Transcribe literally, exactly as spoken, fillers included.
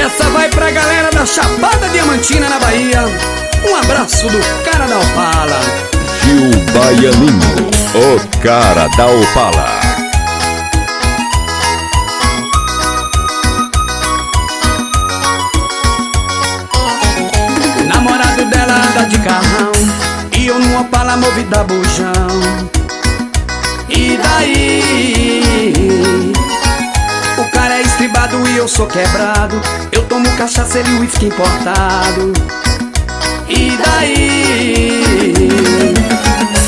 Essa vai pra galera da Chapada Diamantina, na Bahia. Um abraço do cara da Opala, Gil Baianinho, o cara da Opala. Namorado dela anda de carrão e eu numa Opala movida a bujão. E daí? O cara é estribado e eu sou quebrado. Eu tomo cachaça, ele uísque importado. E daí?